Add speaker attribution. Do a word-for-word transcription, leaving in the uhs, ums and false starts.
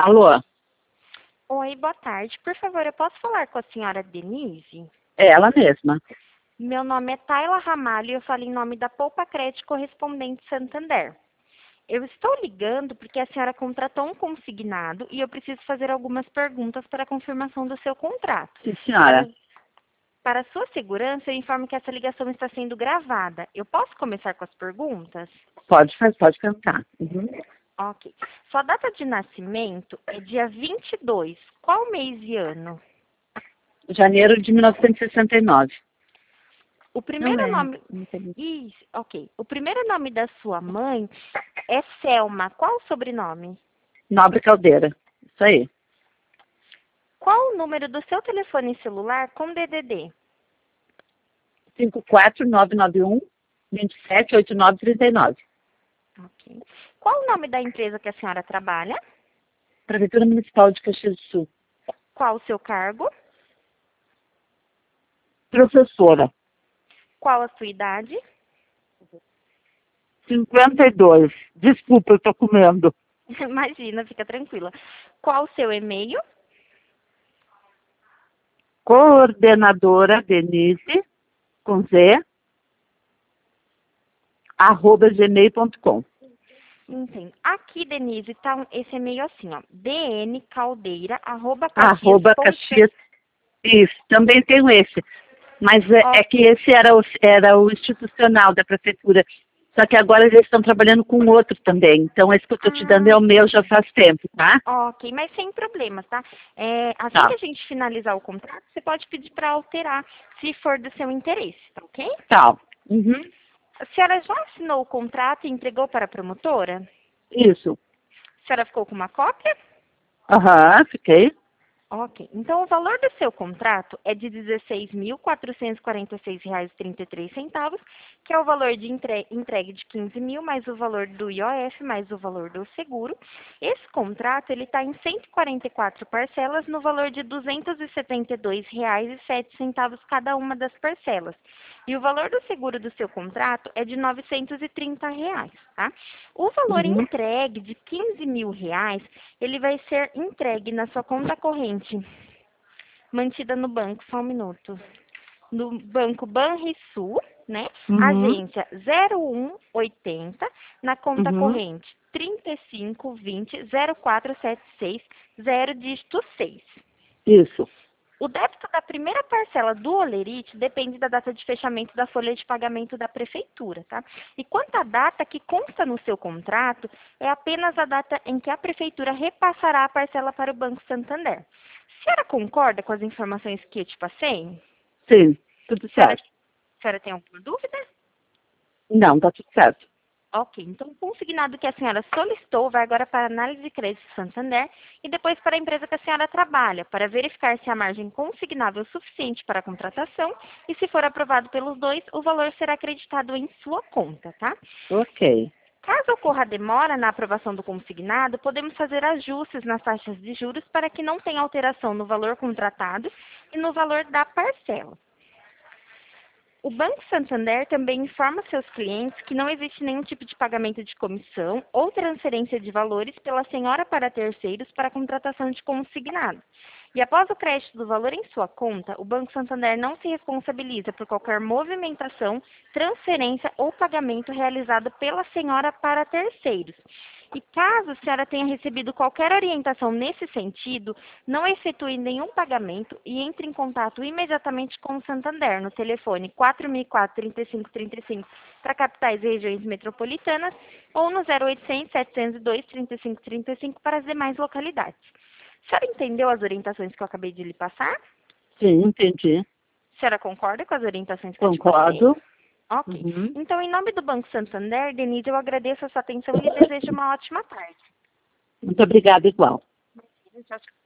Speaker 1: Alô?
Speaker 2: Oi, boa tarde. Por favor, eu posso falar com a senhora Denise?
Speaker 1: É ela mesma.
Speaker 2: Meu nome é Tayla Ramalho e eu falo em nome da Poupa Crédito Correspondente Santander. Eu estou ligando porque a senhora contratou um consignado e eu preciso fazer algumas perguntas para a confirmação do seu contrato.
Speaker 1: Sim, senhora.
Speaker 2: Para, para sua segurança, eu informo que essa ligação está sendo gravada. Eu posso começar com as perguntas?
Speaker 1: Pode, faz- pode cantar. Uhum.
Speaker 2: Ok. Sua data de nascimento é dia vinte e dois. Qual mês e ano?
Speaker 1: Janeiro de mil novecentos e sessenta e nove.
Speaker 2: O
Speaker 1: Não
Speaker 2: primeiro
Speaker 1: é.
Speaker 2: nome... Isso, ok. O primeiro nome da sua mãe é Selma. Qual o sobrenome?
Speaker 1: Nobre Caldeira. Isso aí.
Speaker 2: Qual o número do seu telefone celular com D D D?
Speaker 1: cinco quatro nove nove um, dois sete oito nove três nove.
Speaker 2: Ok. Qual o nome da empresa que a senhora trabalha?
Speaker 1: Prefeitura Municipal de Caxias do Sul.
Speaker 2: Qual o seu cargo?
Speaker 1: Professora.
Speaker 2: Qual a sua idade?
Speaker 1: cinquenta e dois. Desculpa, eu tô comendo.
Speaker 2: Imagina, fica tranquila. Qual o seu e-mail?
Speaker 1: Coordenadora Denise, com Z, arroba gmail ponto com.
Speaker 2: Entendo. Aqui, Denise, tá um- esse e-mail assim, ó. dncaldeira, arroba caxias
Speaker 1: Arroba
Speaker 2: ponto
Speaker 1: Caxias. Isso, também tenho esse. Mas é, é que
Speaker 2: Ok.
Speaker 1: esse era o, era o institucional da prefeitura. Só que agora eles estão trabalhando com outro também. Então, esse que eu estou te dando é
Speaker 2: Ah,
Speaker 1: o meu já faz tempo, tá?
Speaker 2: ok, mas sem problemas, tá? É, assim que
Speaker 1: Tá.
Speaker 2: a gente finalizar o contrato, você pode pedir para alterar, se for do seu interesse, tá ok?
Speaker 1: Tá. Uhum.
Speaker 2: A senhora já assinou o contrato e entregou para a promotora?
Speaker 1: Isso.
Speaker 2: A senhora ficou com uma cópia?
Speaker 1: Aham, fiquei.
Speaker 2: Ok. Então, o valor do seu contrato é de dezesseis mil quatrocentos e quarenta e seis reais e trinta e três centavos, que é o valor de entre- entregue de quinze mil, mais o valor do I O F, mais o valor do seguro. Esse contrato ele está em cento e quarenta e quatro parcelas, no valor de duzentos e setenta e dois reais e sete centavos cada uma das parcelas. E o valor do seguro do seu contrato é de novecentos e trinta reais, tá? O valor
Speaker 1: Uhum.
Speaker 2: entregue de quinze mil reais, ele vai ser entregue na sua conta corrente, mantida no banco, só um minuto. No banco Banrisul, né?
Speaker 1: Uhum.
Speaker 2: Agência zero um oitenta, na conta
Speaker 1: Uhum.
Speaker 2: corrente trinta e cinco vinte zero quatro sete seis zero dígito seis.
Speaker 1: Isso.
Speaker 2: O débito da primeira parcela do Olerite depende da data de fechamento da folha de pagamento da prefeitura, tá? E quanto à data que consta no seu contrato, é apenas a data em que a prefeitura repassará a parcela para o Banco Santander. A senhora concorda com as informações que eu te passei?
Speaker 1: Sim, tudo
Speaker 2: A senhora,
Speaker 1: certo.
Speaker 2: a senhora tem alguma dúvida?
Speaker 1: Não, tá tudo certo.
Speaker 2: Ok, então o consignado que a senhora solicitou vai agora para a análise de crédito Santander e depois para a empresa que a senhora trabalha, para verificar se a margem consignável é suficiente para a contratação e se for aprovado pelos dois, o valor será acreditado em sua conta, tá?
Speaker 1: Ok.
Speaker 2: Caso ocorra demora na aprovação do consignado, podemos fazer ajustes nas taxas de juros para que não tenha alteração no valor contratado e no valor da parcela. O Banco Santander também informa seus clientes que não existe nenhum tipo de pagamento de comissão ou transferência de valores pela senhora para terceiros para a contratação de consignado. E após o crédito do valor em sua conta, o Banco Santander não se responsabiliza por qualquer movimentação, transferência ou pagamento realizado pela senhora para terceiros. E caso a senhora tenha recebido qualquer orientação nesse sentido, não efetue nenhum pagamento e entre em contato imediatamente com o Santander no telefone quatro mil e quatro, trinta e cinco trinta e cinco para capitais e regiões metropolitanas ou no zero oitocentos, setecentos e dois, trinta e cinco trinta e cinco para as demais localidades. A senhora entendeu as orientações que eu acabei de lhe passar?
Speaker 1: Sim, entendi.
Speaker 2: A senhora concorda com as orientações que eu te passei?
Speaker 1: Concordo.
Speaker 2: Ok.
Speaker 1: Uhum.
Speaker 2: Então, em nome do Banco Santander, Denise, eu agradeço a sua atenção e lhe desejo uma ótima tarde.
Speaker 1: Muito obrigada, igual.
Speaker 2: Tchau, tchau.